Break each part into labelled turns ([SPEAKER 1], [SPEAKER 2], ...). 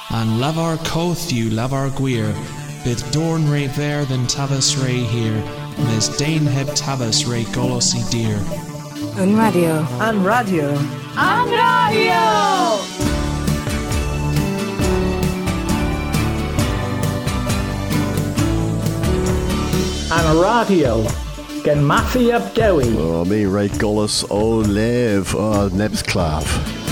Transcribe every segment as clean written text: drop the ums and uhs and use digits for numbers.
[SPEAKER 1] and lavar coth you lavar guir, bid dorn re ver than tabas re here, nes dane heb tabas re golosi dear.
[SPEAKER 2] An radio.
[SPEAKER 3] An radio.
[SPEAKER 4] An radio!
[SPEAKER 3] An radio. Gen Matthew ab Dewi.
[SPEAKER 5] Oh, me right Gullis o Lev o Nebs Clav.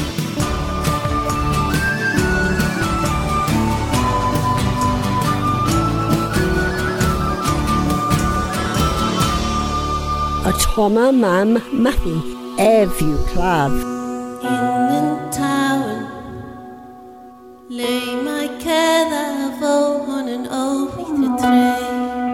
[SPEAKER 6] A Toma Mam Matthew Evu Clav.
[SPEAKER 7] In the tower lay my care of on and over the tray.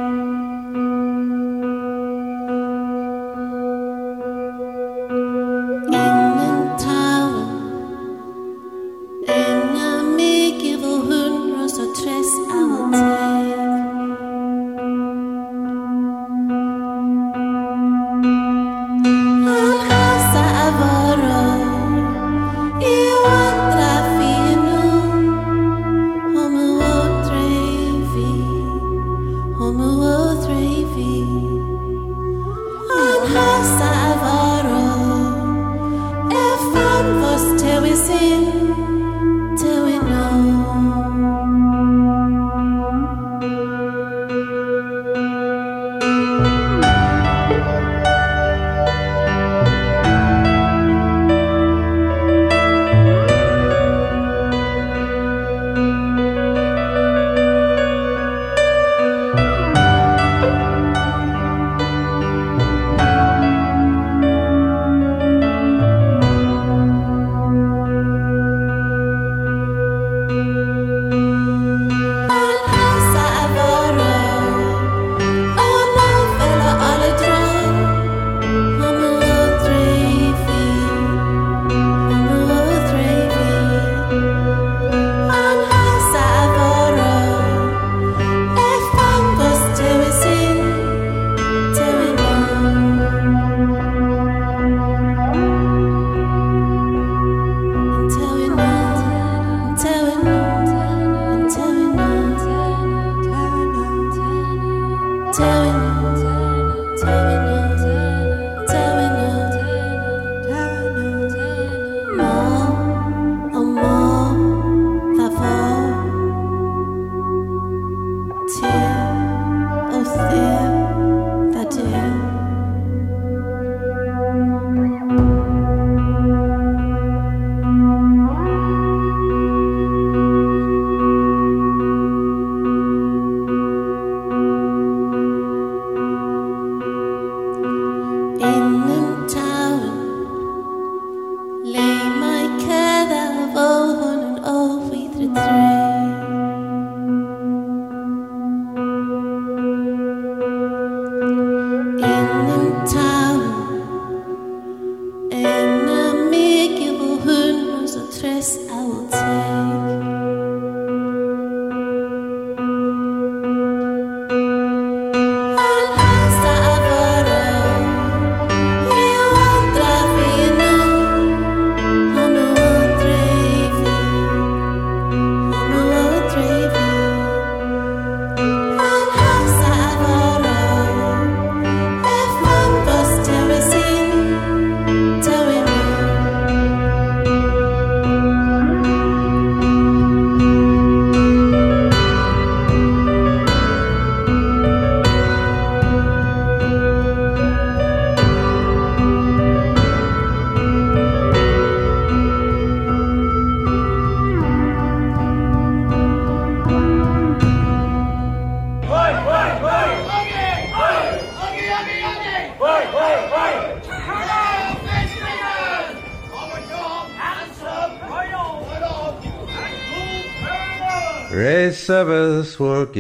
[SPEAKER 8] Sabbath work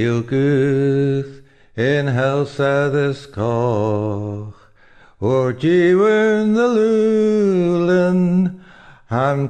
[SPEAKER 8] Gilguth in house this coch, or Jewen the Lulin, Han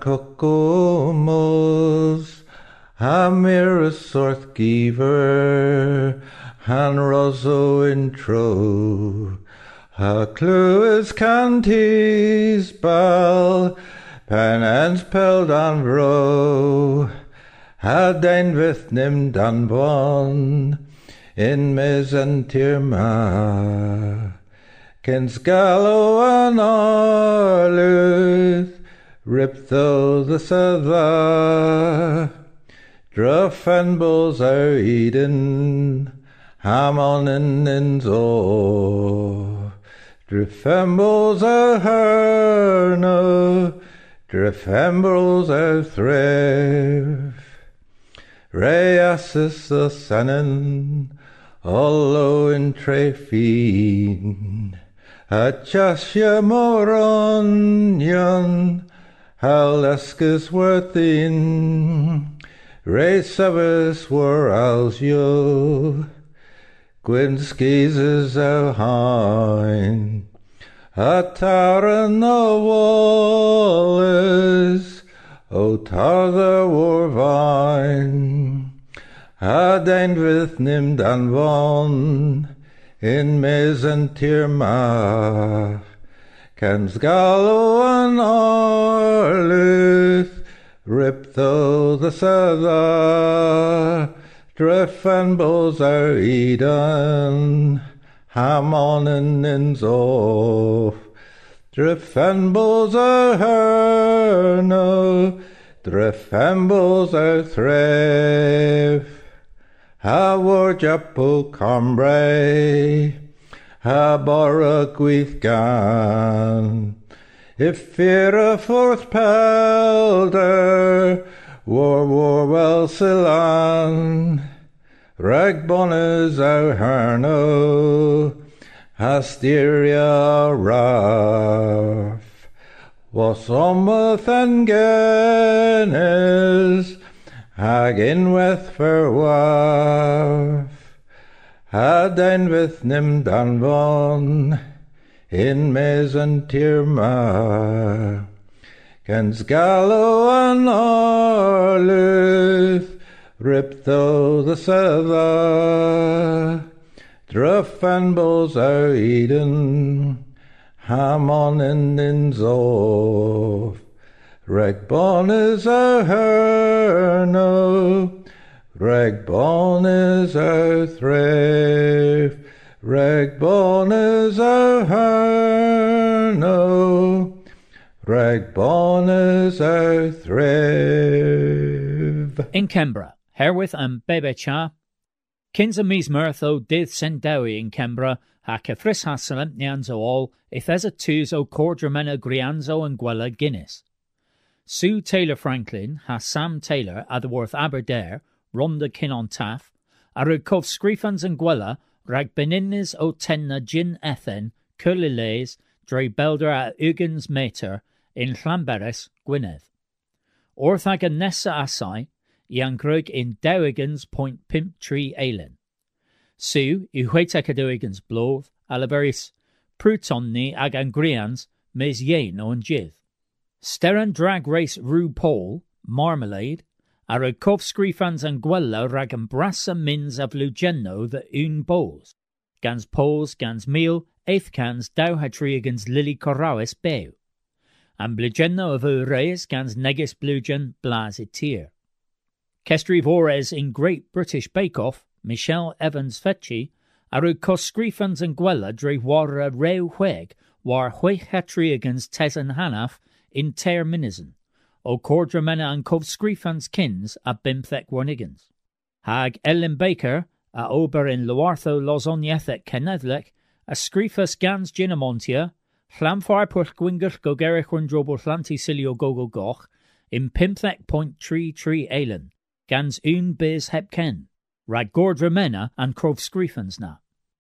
[SPEAKER 8] Cocomos, Hamiris Sorth Giver, Han Rosso intro, Ha Cluis Cantis Bal, Penance Peld on Bro, had ein with nim dan von in mes and tirma. Kens gallo an arluth, rip though the sada. Druff and bulls are Eden, ham on in zo. Druff and bulls are herno, druff and bulls are threv. Reasis the sanin, allo in trefin. Achasya moronyan, halescus worthin. Re service were alsio, Gwynskis a hein. Atara no wallis, o tar the war vine. Had ein with nim dan von, in mes and tirma. Kens gallo an arluth, rip though the sada. Driff and bulls are Eden, ham on in zof. Driff and bulls are herno, driff and bulls are threv. Ha war japo combre, ha bora gwyth gan. If fear a fourth pelder, war well silan. Rag bonnes our herno, Hasteria raf. Was ometh and genes, hag in with for waf. Had ein with nim dan von, in mes and tirma. Kens gallo an arluth, rip though the sada. Druff and bulls are Eden, ham on in zof. Reg bonnes are herno, reg bonnes are threv. Reg bonnes are herno, reg bonnes are threv.
[SPEAKER 2] In Kembra, herewith and bebecha, kins a mismirth o dydd sendawi in Kembra, ha cyffrys hasalem nianzo all, if there's a twos o cordramena grianzo and gwella Guinness. Sue Taylor Franklin ha Sam Taylor Adworth Aberdare, Ronda Kinnon Taff, Arukov Screefans and gwella, rag beninnis o tenna gin ethen, curliles, dre belder a Ugens Mater, in Llanberis, Gwynedd. Orthag a Nessa Asai, Ian Grug in Dowigans Point Pimp Tree Eilen. Sue, Uhuetec a Dowigans Bloth, Alaberis, Prutonni ag Angrians, Mes Yen on Jith. Steran Drag Race Rue Paul, Marmalade, Arukov Screefans and Gwella rag and Brassa Mins of Lugenno the Un Bowls, Gans Poles, Gans Meal, Eighthcans Dowhatriagans Lily Corrawis Bew. And Blugenno of Ures gans Negis Blugen Blazitir. Kestri Vores in Great British Bake Off, Michelle Evans Fetchi, Aru Coscrefans and Gwella dre Wara Reu Hueg, war Huechatriagans Tesan Hanaf in Ter Minison, O Cordramena and Covscrefans Kins a Bimthek Warnigans. Hag Ellen Baker, a Ober in Loartho Lozoniethek Kenedlek, a Screfus Gans Ginamontia, Llamfar Pwll Gwingell Gogerich Wundrobl Llanti Silio Gogo Goch, in Pimthek Point Tree Eilen, Gans Un Biz Hepken, Rag Gordramena and Crovscrefans na.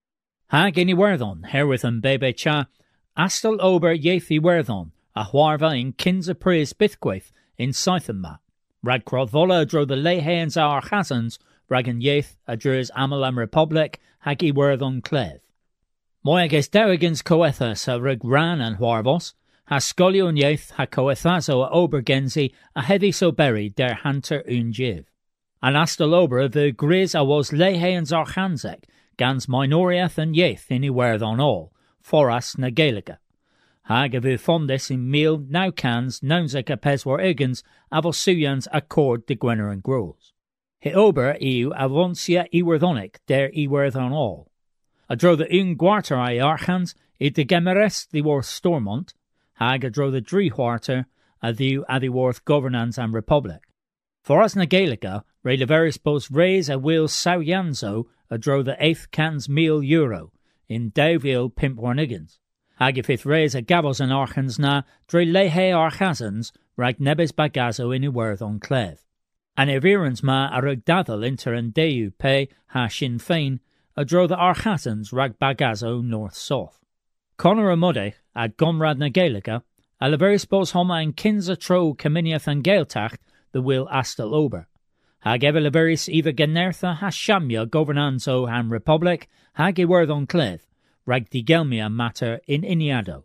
[SPEAKER 2] Hag any Werthon, herewith and Bebe Cha, Astel Ober Yethi Werthon, a Huarva in Kinza Praise Bithquaith in Scythenma. Rag Crothvola dro the Lehans our Chazans, Ragan Yeth adrus Amalam Republic, Hagi Werthon Clev. Moyages Dowigans Coethas a Rig Ran and Huarvos, ha Scolion Yeth ha Coethazo a Obergenzi a Heavy so buried der Hunter un Jiv. An Astel Ober the Grizz a was Lehans our Hanzek, Gans Minoriath and Yeth in Werthon all, Foras na Gaelica. Hag of Fondes in Meal, now cans, Nounzek a Peswar Egans, Avosuyans accord de Gwenner and Groles. He ober iw avonsia iwerthonic der iwerth on all. A dro the gwarter I archans I de gemerest the worth Stormont, hag a dro the drie hwarter a the worth governance and republic. For us na Gaelica, re the various both raise a will sauyanzo a dro the 8th cans meal euro in Davil pimp warnigans. Hag if it raise a gavos and archans na dre lehe archazans rag nebes bagazo in iwerth on cleth. And Evirans ma a rugdadal inter and deu pe ha Sinn Féin a dro the archazans rag bagazo north-south. Conor a modech a gomrad na Gaelica a leveris bos homa en kinza tro caminiath and Gaeltacht the will astel ober. Hag ever leveris either genertha ha shamia governanzo han republic hag iwerth on cleth rag digelmia matter in iniado.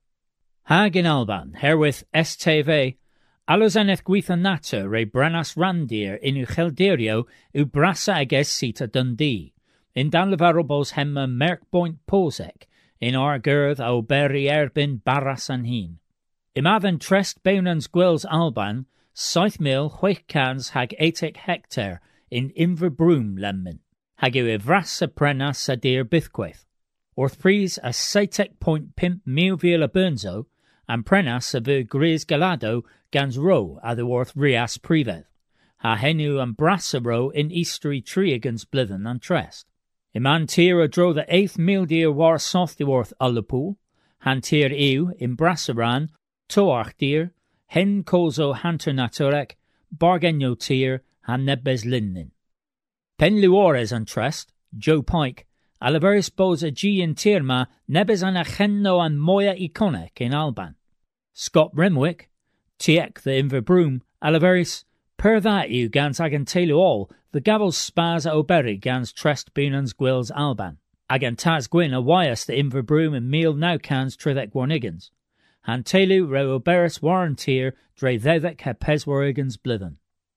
[SPEAKER 2] Hag in Alban herewith STV Allosaneth gwitha natter re branas randir in Uchelderio u brasa ages sita Dundee. In Danlevarobos hemma Merkpoint Posek, in Argurth au Berry Erbin Barras an Heen. Imaven trest beunans gwils Alban, South Mill Huichcans hag 80 hectare in Inverbroom lemmen. Hag u evras a prenas a deer bithqueth. Orthpries a Saitek Point Pimp Milvila Burnzo, and prenas a vu gris galado gans ro a the worth rias priveth. Ha henu and brassa ro in eastery triagans blithen and trest. Iman tier a dro the 8th mildeer war soft the worth allapool, han tier ew in brassaran, toach deer, hen kozo hanter naturek, bargenyo tier, han nebes linen. Pen luores and trest, Joe Pike, alaveris bos a G in tierma, nebes an achenno and moya iconic in Alban. Scott Remwick, Tiek the Inverbroom, alaveris, per that you gans agan telu all, the gavels spars a oberi gans trest bunans gwils Alban. Agan taz gwyn a wyas the Inverbroom and meal now cans tridek warnigans. Han telu re oberis warrantier dre thevek he peswarigans blithen.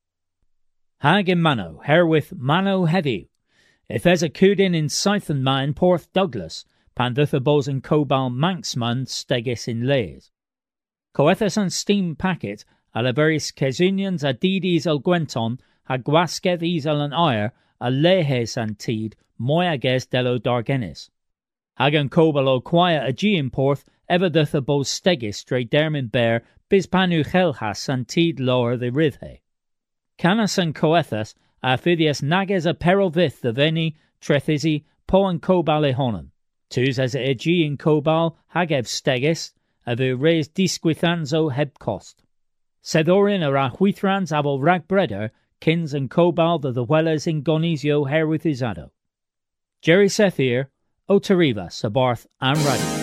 [SPEAKER 2] Hag in Mano, herewith Mano heavy. If there's a cudin in Scythen ma in Porth Douglas, panduthabos and cobal manxman stegis in lays. Coethus and steam packet, alaveris kesunians adidis al gwenton, hagwasketh isal an ire, a lehes antid, moyages delo dargenis. Hagan cobal o quia aegean porth, ever duthabos stegis dre dermin bear, bispanu chelhas antid lower the rithe. Canas and coethus, Aphidius nages a perovith the veni, trethisi, po and cobal ehonon. Tus as a Aegean cobal, hagev stegis, avu res disquithanzo heb cost. Sedorin ara huithrans abel ragbreder, kins and cobal the wellers in Gonisio herewith izado. Jerry Sethir, Otariva, Sabarth, and Radi.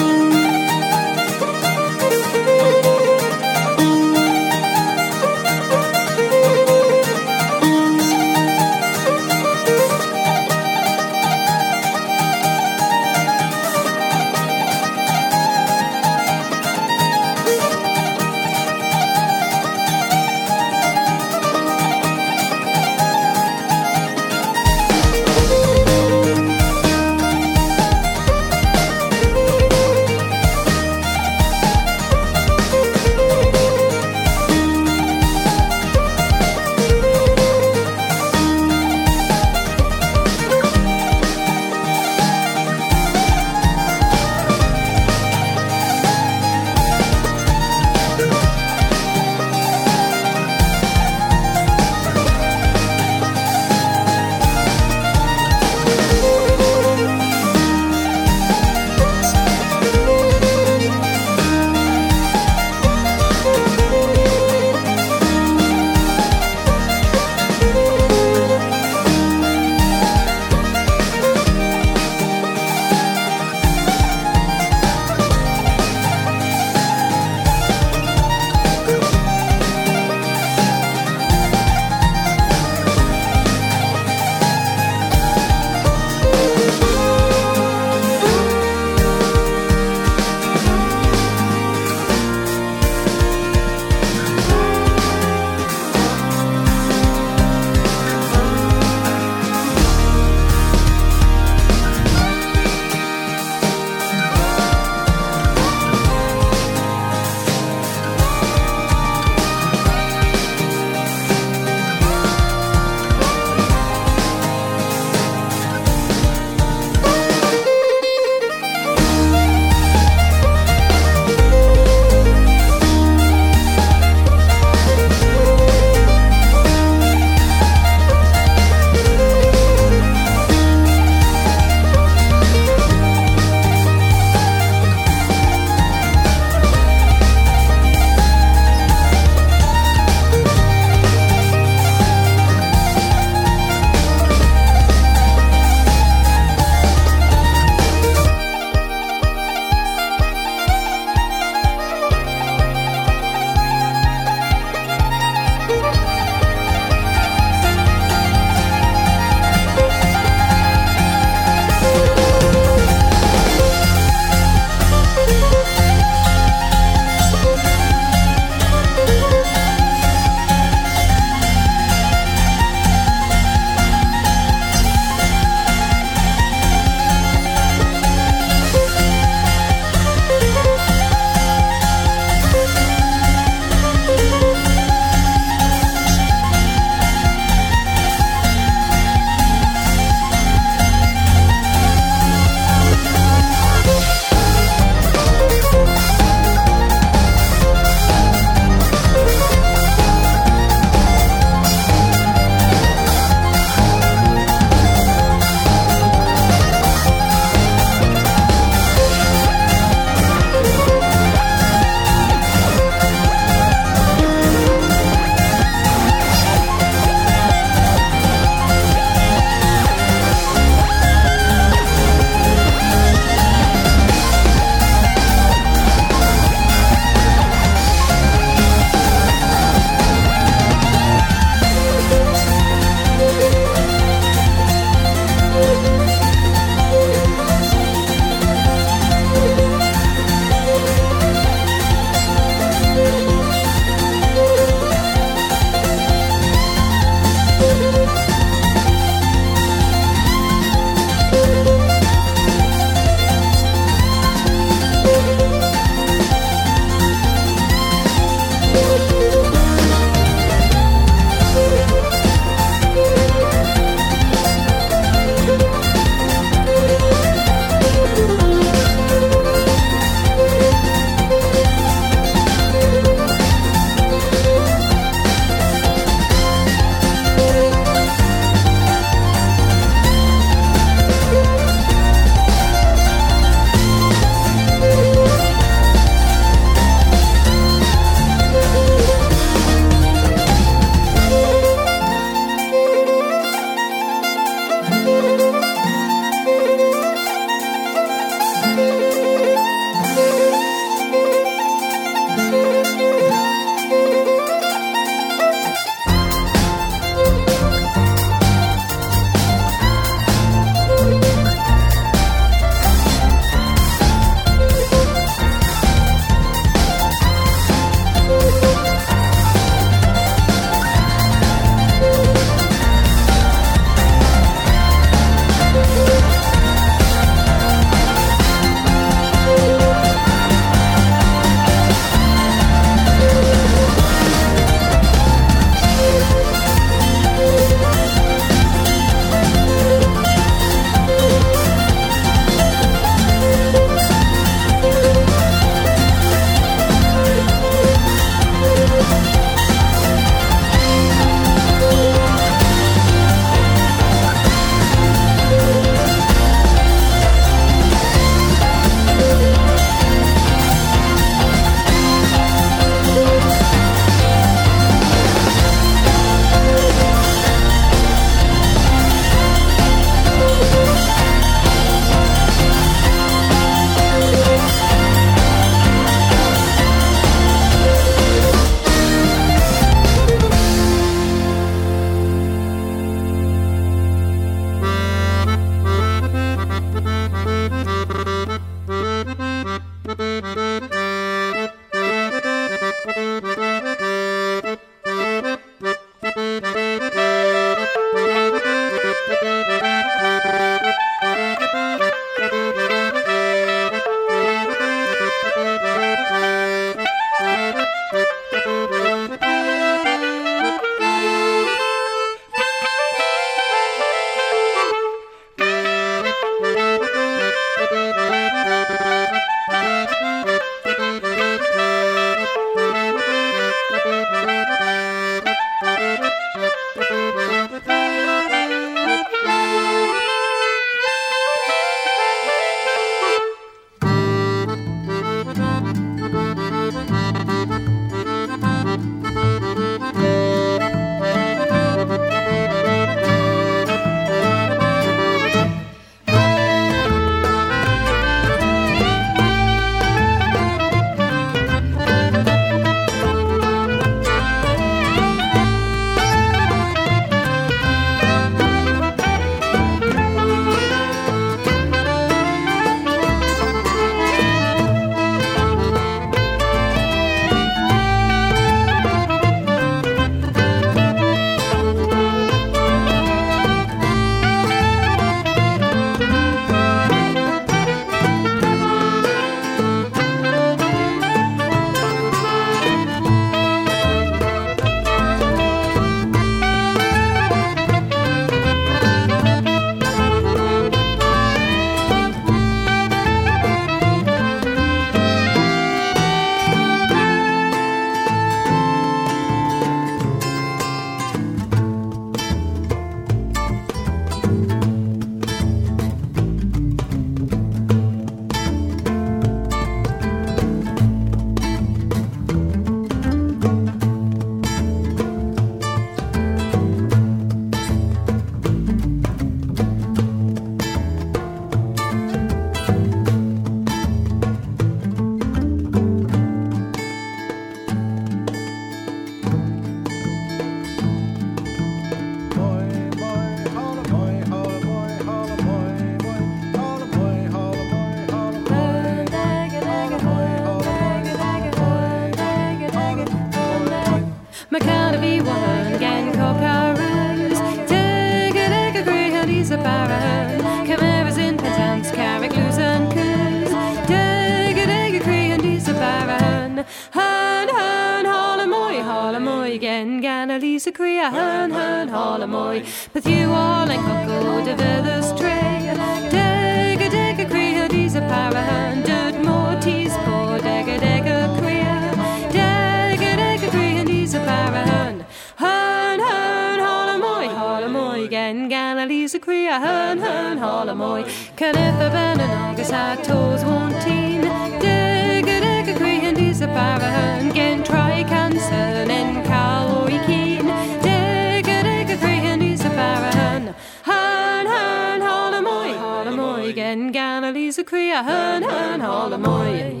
[SPEAKER 9] hun. Hun, hun, halamoy, gen gana Lisa Crea, hun, halamoy. But you all and cocoa de villers tray. Dega, Crea, these a para hun. Dud more teas, poor dega, Crea. Dega, Crea, these a para hun. Hun, halamoy, gen gana Lisa Crea, hun, halamoy. Kenneth a ben and August had toes won't teen. Dega, Crea, these a para hun. Gen try cancer and calorie keen. Dega, Crea, these a para hun. Hun, halamoy, gen gana Lisa Crea, hun, halamoy.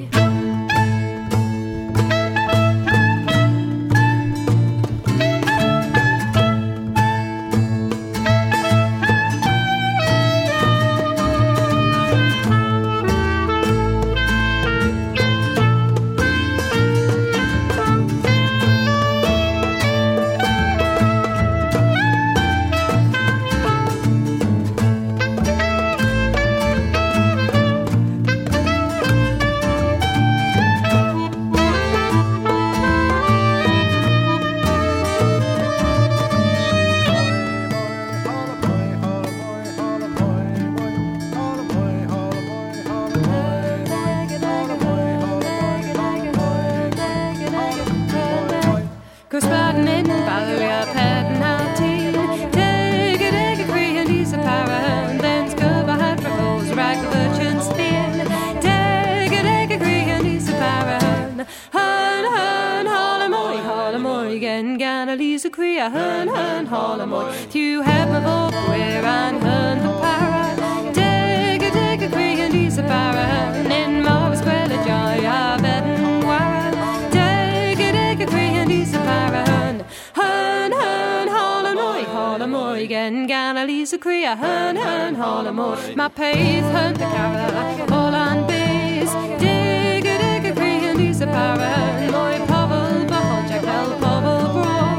[SPEAKER 9] Lisa Crea, hun, halamoy. You have my vote where I'm hun, para. Dega, Crea, Lisa para. In Marvis, Quella, Joy, Abedin, Wara. Dega, Crea, Lisa para. Hun, halamoy. Gen, Gana, Lisa Crea, hun, halamoy. My pace, hun, the cara, all on base. Dega, Crea, Lisa para. Moy, Pavel, Bahol, Jack, Pavel, Bro.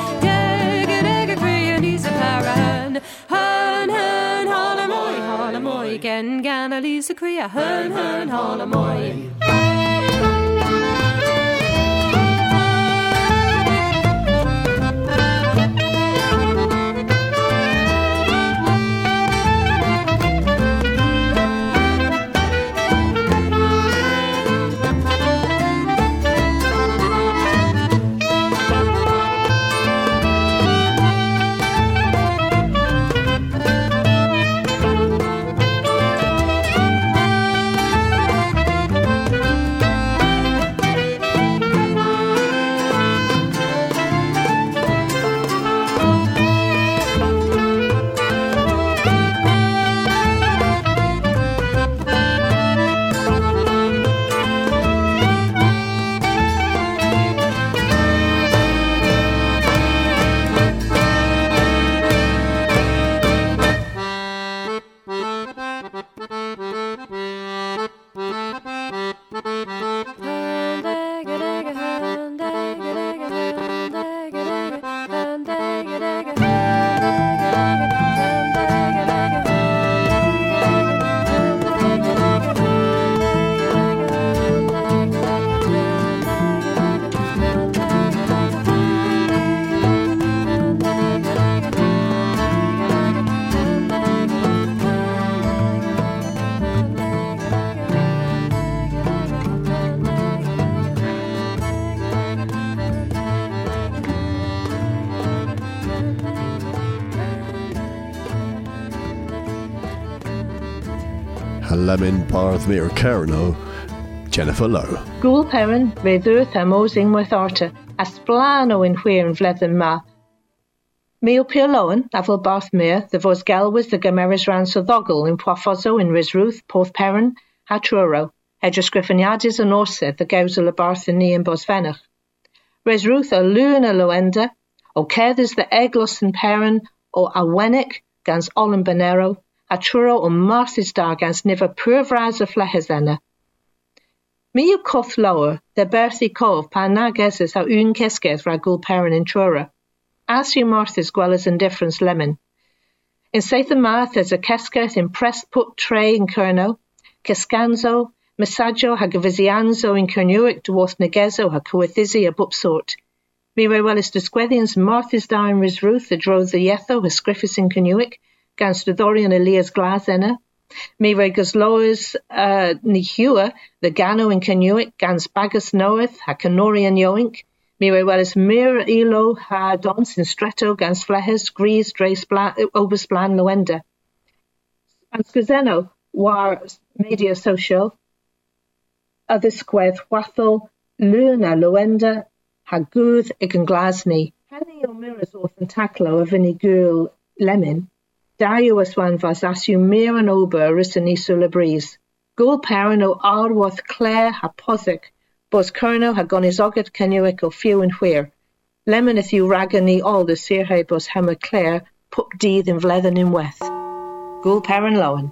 [SPEAKER 9] Hun, halamoy, gen gana Lisa Crea, hun, halamoy.
[SPEAKER 5] Lemon Barth Mir Carno, Jennifer Lowe.
[SPEAKER 10] Gúil Perrin, ve dúirt am ósing with Arta, a splano in where and vledden ma. Meo Pier Lowen, Avel Barth Mir, the vos galwas the gameris ran so doggle in Poifozo in Risruth, Porth Perrin, Hatruro, Hedges Griffiniadis and Orsa, the Gauzel of Barth and Nian Bosvenach. Risruth a Luna Loenda, o Kethers the Eglos and Perrin, o Awenic, gans Olin Benero, a truro o Marthis dar gans niver purvras of flehezena. Mi coth lower, the berthi cove pa nageses a un kesketh ra Gúil Perrin in trura. As you Marthis gwellas and difference lemon. In Saithan Marth there's a kesketh in press put tray in Kerno, Kescanzo, Massaggio ha gyfysianzo in Cernuic dwarth negezo ha cywythysi a bupsort. Mi roi welis dysgweddians Martha's Darn Ris Ruth a drodd the yetho ha sgriffis in Cernuic, gans Dodorian Elias Glas enna. Mi roi gysloes ni hua the Gano in Cernuic, gans Bagus Noeth ha Canorian Yoink. Mi roi welis Mir Ilo ha dons in Stretto gans Flehes, Gries, Dreis, Obersplan, Loenda. And Scuzeno war media social a ddysgwedd chwathol Luna Loenda ha gŵdd ag yn glasni. Henny o miras wrth yn taclo a fyny gŵl lemon. Dario yswan fas asiw mir an ober rys yn isu la bris. Gŵl perin o arwath Claire ha posig, bos Cerno ha gonizogad Cernuic o fiw yn chwir. Lemon yth yw ragan ni ol dy sirhau bos hema Claire pup dydd yn fledden yn weth. Gŵl perin lowen.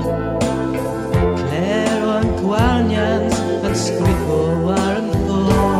[SPEAKER 11] Claire on Guarnians and Scriffo waren vor.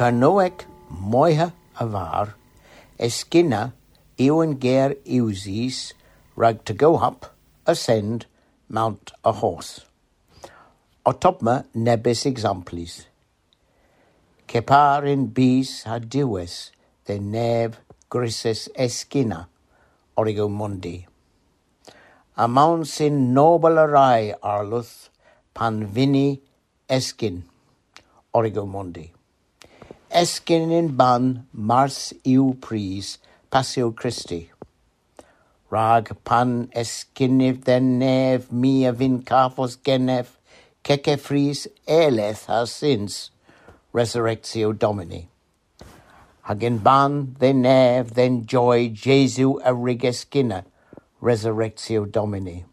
[SPEAKER 11] Canoic moiha avar, eskinna ewan ger uses, rag to go up, ascend, mount a horse. Otopma nebis exemplis. Kepar in bis ha diwes, the nev grises eskinna, origo mundi. Amounts in noble array arluth, pan vini eskin, origo mundi. Eskin in ban mars iu pris, passio Christi. Rag pan eskiniv den nev mia vin kafos genev, keke fris eleth has since, resurrectio Domini. Hagen ban den nev den joy Jesu arig eskinna, resurrectio Domini.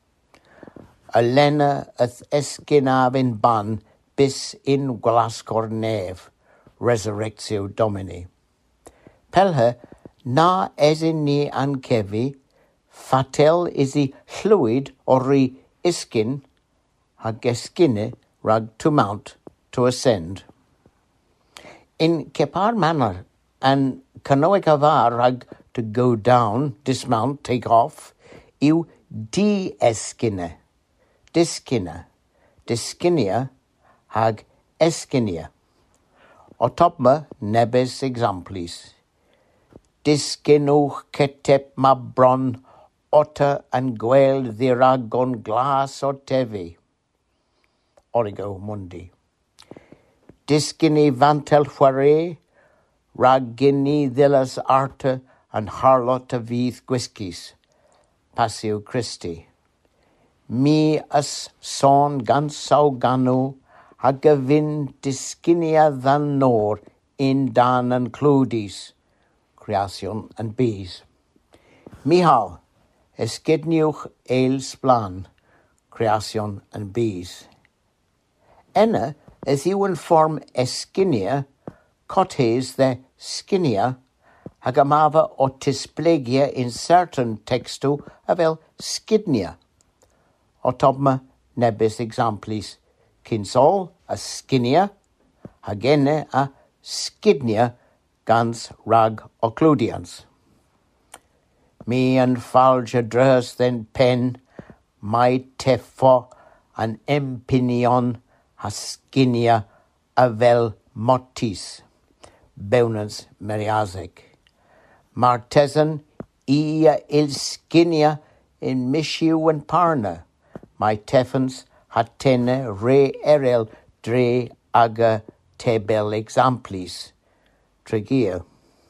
[SPEAKER 11] Alena ath eskinna in ban bis in glascor nev, resurrectio Domini. Pelhe na esin ni an kevi, fatel isi fluid ori iskin, hag eskine rag to mount, to ascend. In kepar manner, and canoic avar rag to go down, dismount, take off, iu de-eskine, diskine, diskinia, hag eskinia. Otopma nebes exemplis. Diskenuch ketep ma bron, otter and gwel dhiragon glas o tevi. Origo mundi. Diskini vantel fuare, ragini dhillas arte and harlota vith gwiskis. Passio Christi. Mi as son gansau ganu, hagavin diskinia than nor in dan and cludis. Creation and bees. Mihal, eskidniuch eil splan, creation and bees. Enna, as you inform eskinia, cotes the skinia, hagamava otisplegia in certain textu avel skidnia. Otopma nebis exemplis, kinsol a skinia, hagene a skidnia, gans rag occludians. Me and falja dress then pen, my tefo an empinion haskinia avel motis, beunans meriazic. Martesan ia ilskinia in mishiu and parna, my tefens hatene re erel dre aga tebel exemplis. Tregia.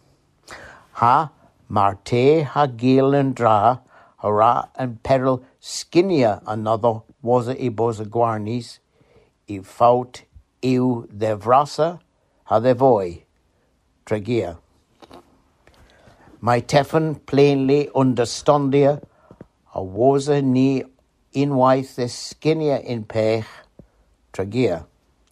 [SPEAKER 11] Ha marte ha gil and dra, hara and peril skinia another was a ibosa guarnis, I faut iu de vrasa ha de voi. Tregia. My tefen plainly understandia, a was a ni inwaith the skinia in pech. Tregia.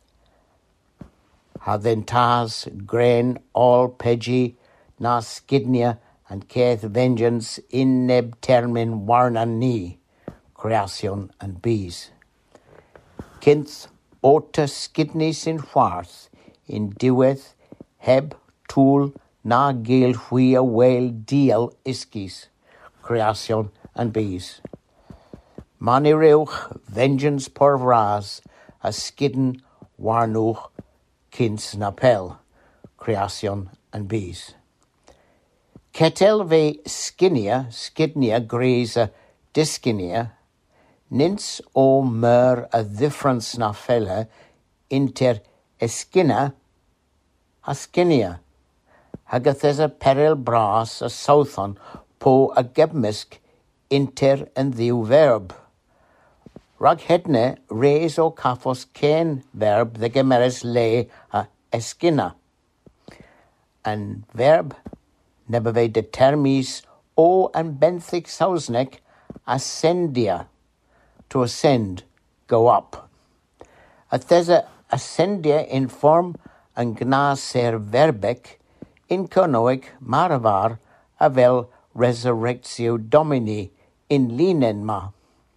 [SPEAKER 11] Ha then tas grain all peggy na skidnia and keth vengeance in neb termin warna ni, creation and bees. Kinth ota skidnis in farth, in diweth heb tool na gale huia whale deal iskis, creation and bees. Mani reuch vengeance por vras, a skidden warnuch kins napel, creation and bees. Ketel ve skidnia greza diskinia, nins o mer a difference na fella inter eskina haskinia, hagathesa peril bras a southon po a gebmisk inter and the verb. Rag hedne reis o kafos ken verb the gemeres le a eskina. And verb nebeve determis o and benthic sausnek ascendia, to ascend, go up. Athesa ascendia in form and gna ser verbec, in conoic maravar avel resurrectio Domini in linenma.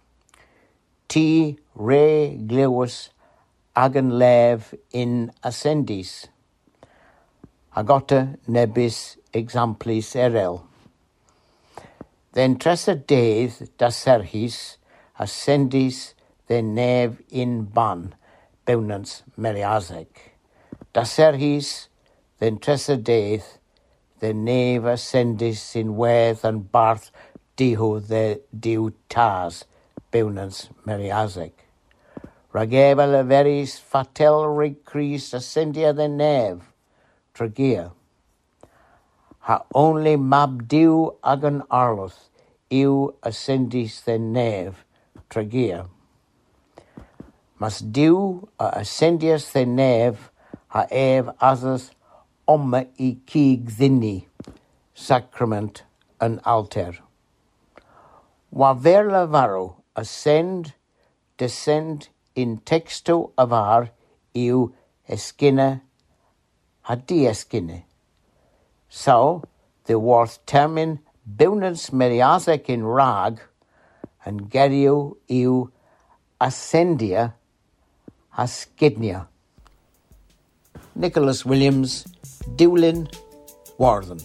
[SPEAKER 11] T re glewus agen lev in ascendis. agota nebis exemplis erel. Then tresa deidd da serhis ascendis the nef in ban bewnans meriaseg. Da serhis then tresa deidd the nef ascendis in wedd and barth dihu the diw tas bewnans meriaseg. Rageva leveris fatel recris ascendia the nef tragia. Ha only mab diw agan arloth iw ascendis the nef tragia. Mas diw ascendias the nef ha ev asas omma I cig ddini, sacrament and altar. Wa ver lavaro ascend, descend in texto avar iw escina ha di escine. So, the worth termin bewnans meriasec in rag, and gerio iw ascendia ascidnia. Nicholas Williams, Dewlin, Warden.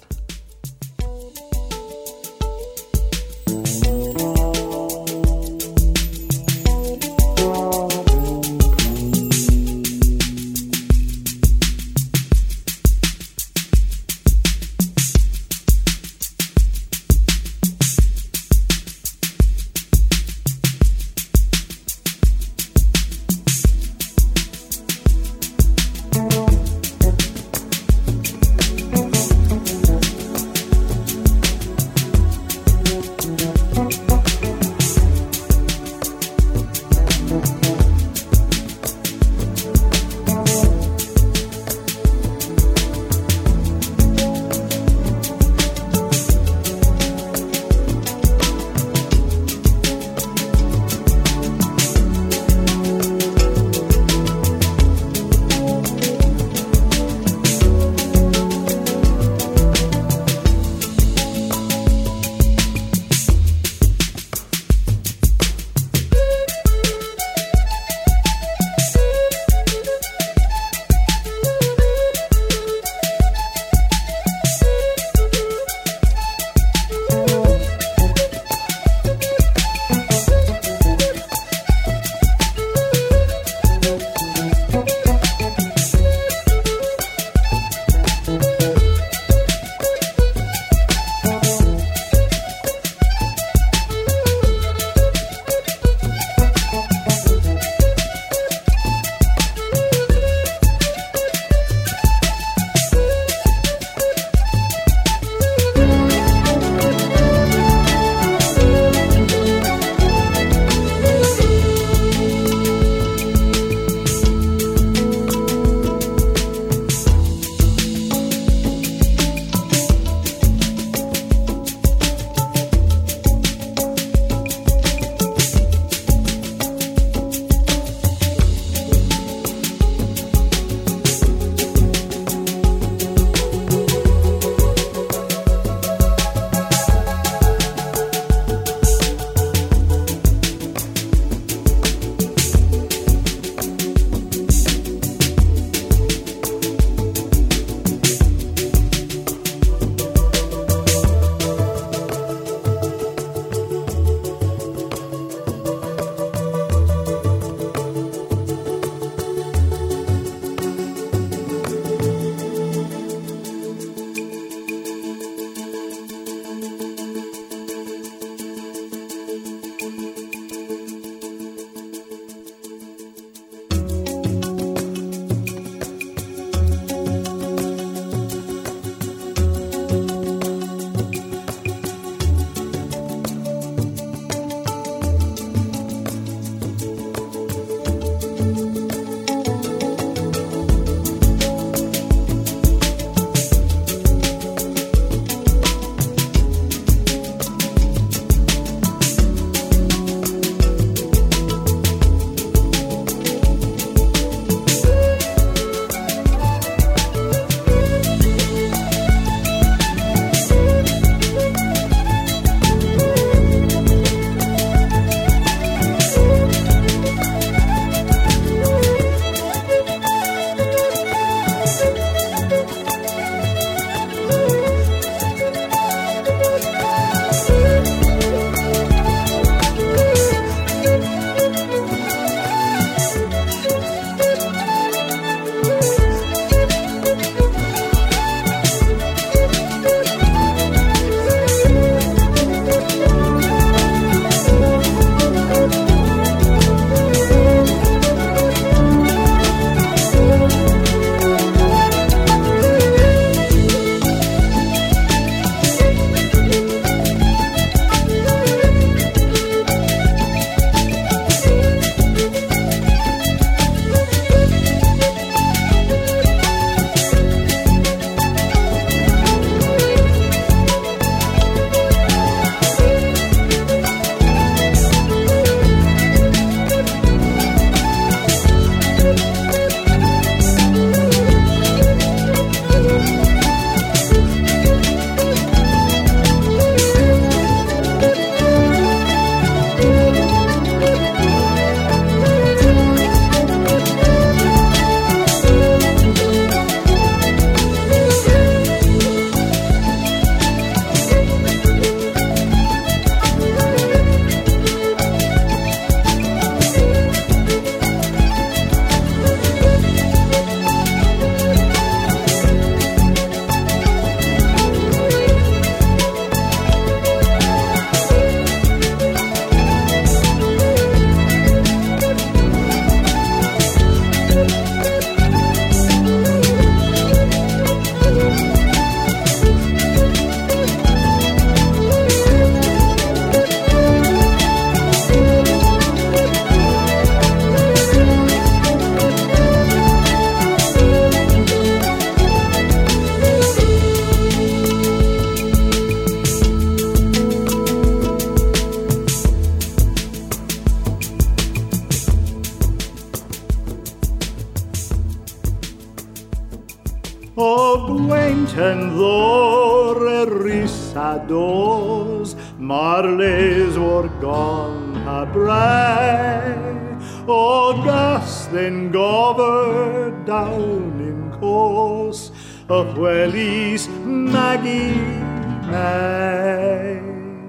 [SPEAKER 12] Ten ddor risados, mae'r les o'r gon a brai, o gas then gover down in course, a whelis Maggie May.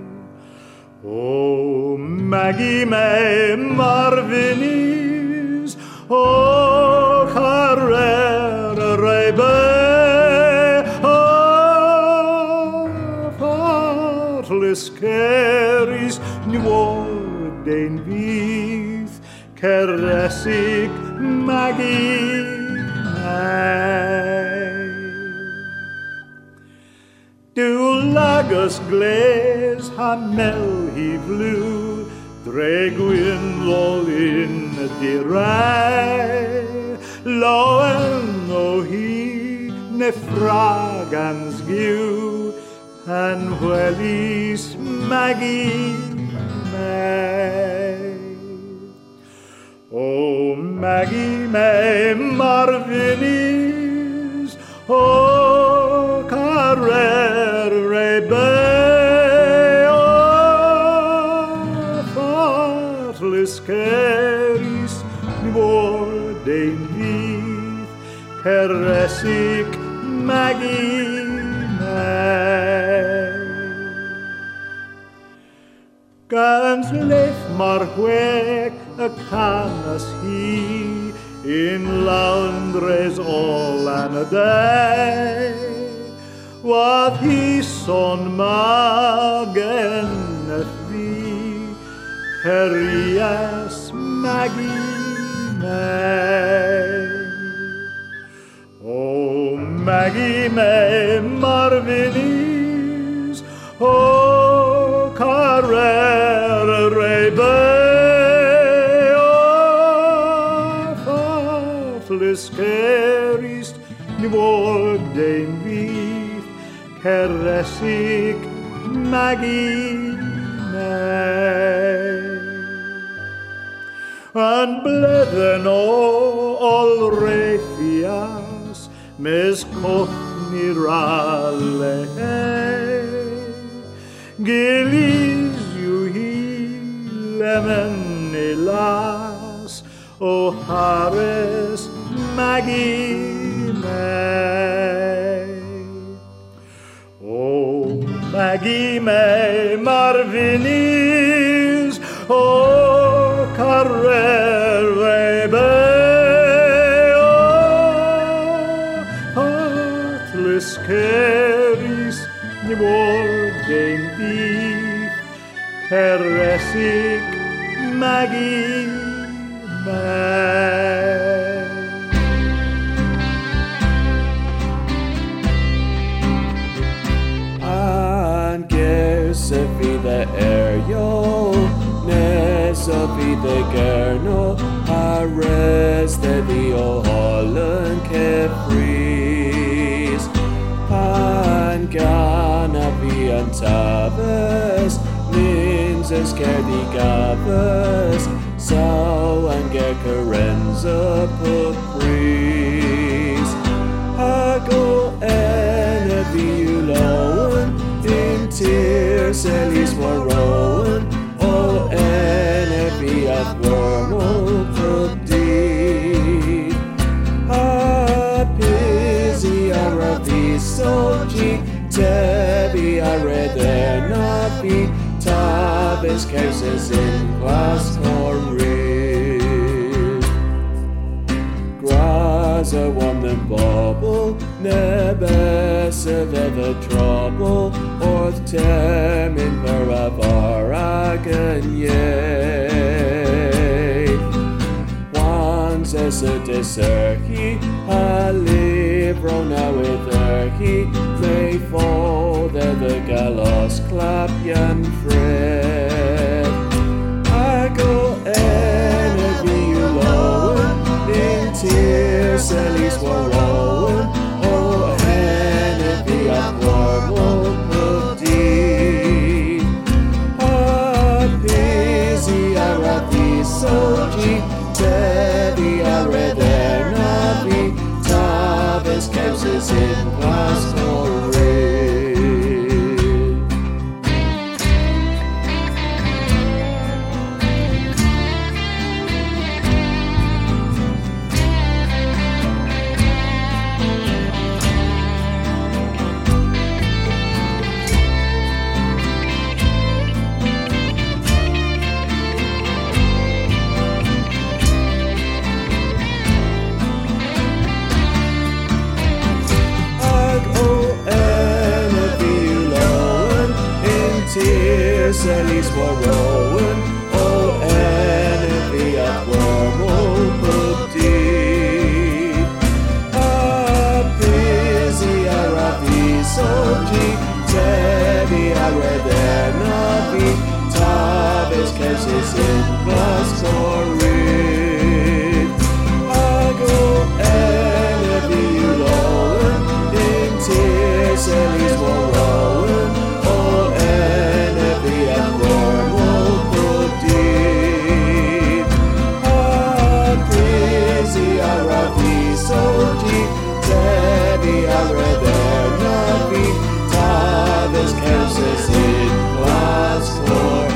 [SPEAKER 12] Oh, Maggie May Marvinis, oh, Carrera Rebe, oh, Fartless Caris, New Ordain Beath, Caressic Maggie May. Du lagus glaze hamel he blew, Dregwyn lol in the rai, Loen o he nefragans giw, and whelis Maggie May. Oh, Maggie May Marvinis, oh, Carrere Bay, oh, Fartless Caris, Mordain Heath, Caressic Maggie May. Gans leif mar hweg y canas hi, in laundres all an a day. Wat hi son magen y fi, Cerias Maggie May. Oh, Maggie May Marvinis, oh, Carrera Bay, oh, Fartless Caris, New Ordain Beath, Caressic Maggie May. And blethen all Raphias, Mes Cochni Raleigh, Gilis you he lemon elas, O Harris Maggie May. Oh, Maggie May Marvinis, oh, Carrere Bay, oh, Heartless Caris, New Ordain Beath, Caressic Maggie May.
[SPEAKER 13] And Gersafi the Eryo, Nesafi the Gerno, Ares the Holland Kefries, Panganavi and Tavis, Ninzas Kerdigavas, Sau and Gerkerenza Pukris, Hago Eneviuloan, in tears Elis Waroan, O Enevi at Wormel Pukdi, Hapizi Aravisoji, Tebi Aredernavi, Tavis Cases in Glass Horrid. Graza won the bubble, Nebesa the trouble, Orth Termin Paravaragan yea. Once as a deserki, a libro now with Erki, may fall there the gallows clap yan fred. I go enemy you lower, in tears Elis were rolling, oh enemy of wormel putty. Busy Arabi Soji, Teddy Areder Navi, Tavis Cases in Glasgow. tears Ellis were rowan, oh enemy at wormhole put deep. A busy Arabi soldier, Teddy Areder Navi, Tavis Kessis in Glasgow. I go enemy lowen, in tears Ellis were rowan, oh enemy at wormhole put deep. A busy Arabi soldier, Teddy Areder Navi, Tavis Kessis in Glasgow.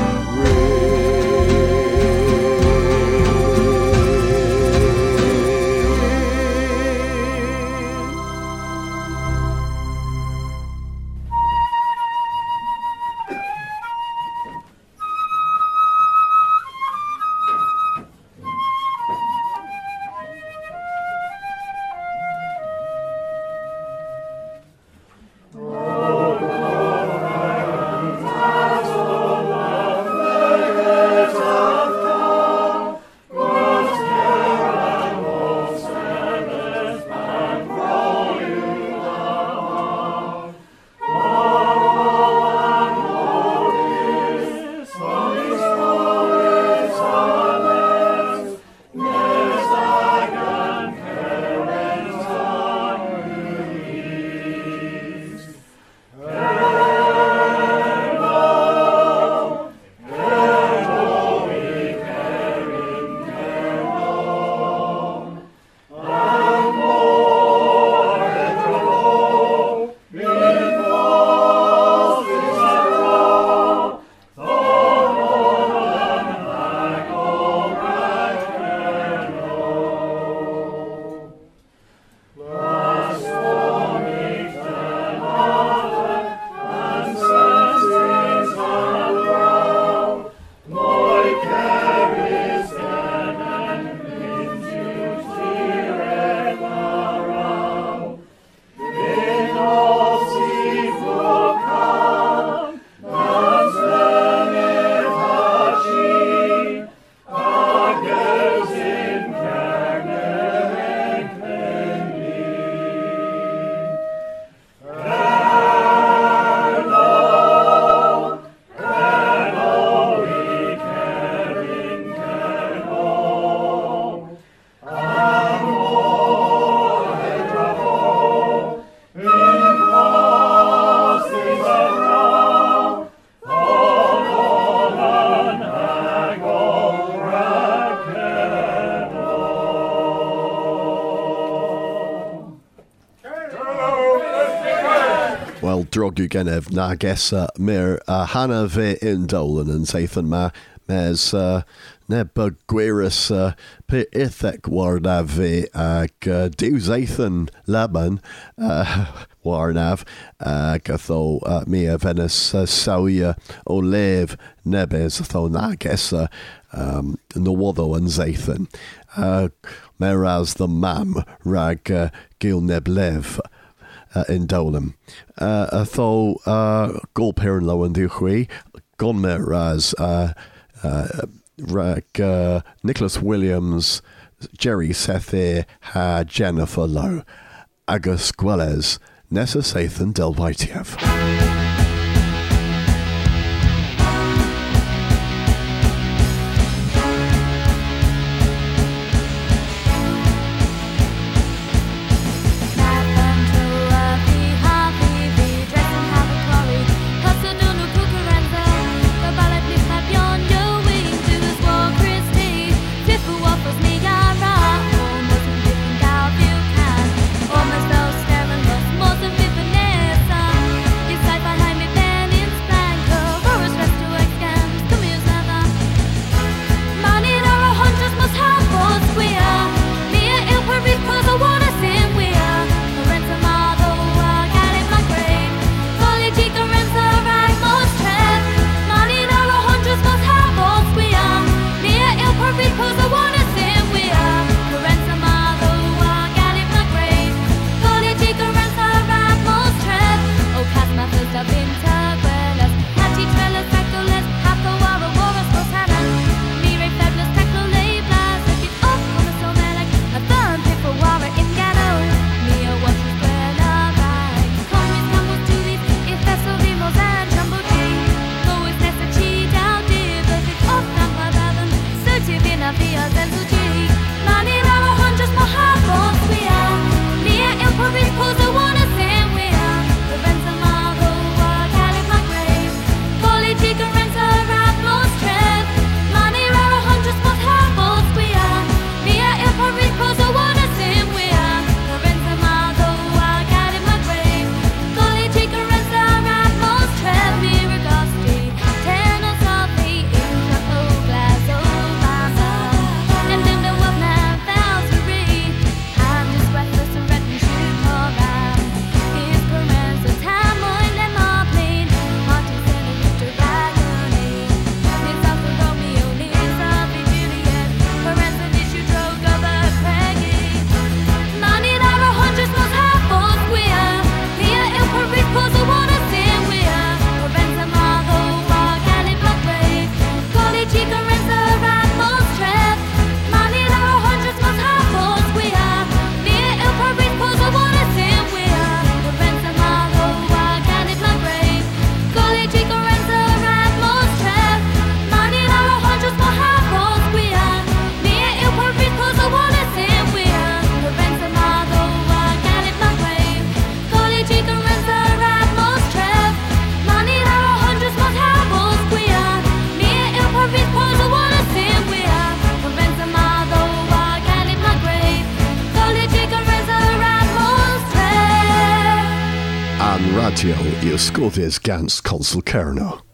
[SPEAKER 5] Drogu genef na gesa mir hana ve in Dolan and Zathan ma mes neb gwirus pe ithek warnav ve ag diw Zathan Laban warnav gatho mi a Venice sawia o lev nebes tho na gesa Nawoddo and Zathan meraz the mam rag gil neblev in Dolan. Tho gol perin lo and duchwi gon meraz rag Nicholas Williams, Jerry Sethe ha Jennifer Lowe agus gwelez Nessa Sathan del Waitiev.
[SPEAKER 14] Almost those staring, most of it Vanessa. Decide
[SPEAKER 5] radio, i ysgodes gans Consul Cerno.